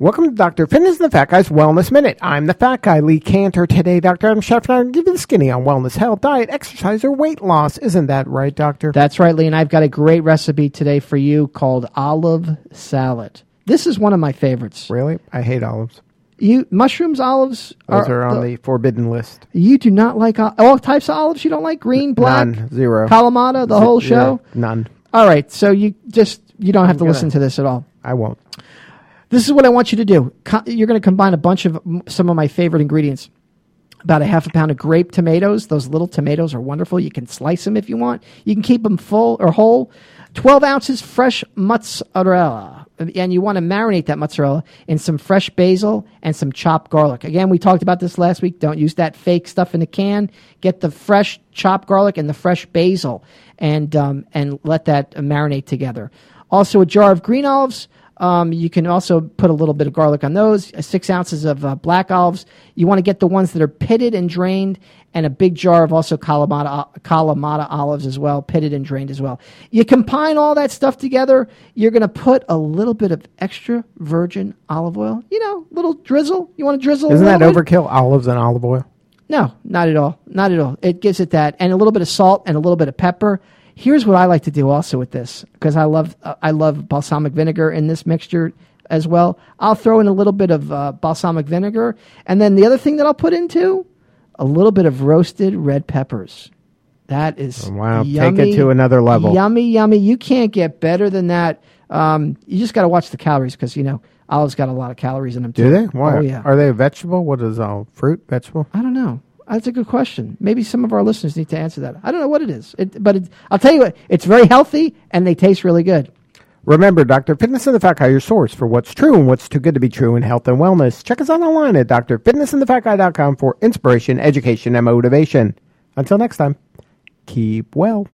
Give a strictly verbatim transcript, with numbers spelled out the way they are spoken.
Welcome to Doctor Fitness and the Fat Guy's Wellness Minute. I'm the Fat Guy, Lee Cantor. Today, Doctor Adam Schefter and I will give you the skinny on wellness, health, diet, exercise, or weight loss. Isn't that right, Doctor? That's right, Lee, and I've got a great recipe today for you called olive salad. This is one of my favorites. Really? I hate olives. You mushrooms, olives? Those are, are on the, the forbidden list. You do not like all types of olives? You don't like green, black? None. Zero. Kalamata, the Z- whole show? Yeah, none. All right, so you just you don't have I'm to gonna, listen to this at all. I won't. This is what I want you to do. You're going to combine a bunch of some of my favorite ingredients. About a half a pound of grape tomatoes. Those little tomatoes are wonderful. You can slice them if you want. You can keep them full or whole. twelve ounces fresh mozzarella. And you want to marinate that mozzarella in some fresh basil and some chopped garlic. Again, we talked about this last week. Don't use that fake stuff in a can. Get the fresh chopped garlic and the fresh basil and um, and let that marinate together. Also, a jar of green olives. Um, you can also put a little bit of garlic on those. Six ounces of uh, black olives. You want to get the ones that are pitted and drained, and a big jar of also Kalamata, Kalamata olives as well, pitted and drained as well. You combine all that stuff together. You're going to put a little bit of extra virgin olive oil. You know, little drizzle. You want to drizzle? Isn't that bit? overkill? Olives and olive oil? No, not at all. Not at all. It gives it that, and a little bit of salt and a little bit of pepper. Here's what I like to do also with this, because I love uh, I love balsamic vinegar in this mixture as well. I'll throw in a little bit of uh, balsamic vinegar, and then the other thing that I'll put into, a little bit of roasted red peppers. That is oh, wow. Yummy, take it to another level. Yummy, yummy. You can't get better than that. Um, you just got to watch the calories, because, you know, olives got a lot of calories in them, too. Do they? Why? Oh, yeah. Are they a vegetable? What is all? Fruit? Vegetable? I don't know. That's a good question. Maybe some of our listeners need to answer that. I don't know what it is, it, but it, I'll tell you what, it's very healthy, and they taste really good. Remember, Doctor Fitness and the Fat Guy, your source for what's true and what's too good to be true in health and wellness. Check us out online at d r fitness and the fat guy dot com for inspiration, education, and motivation. Until next time, keep well.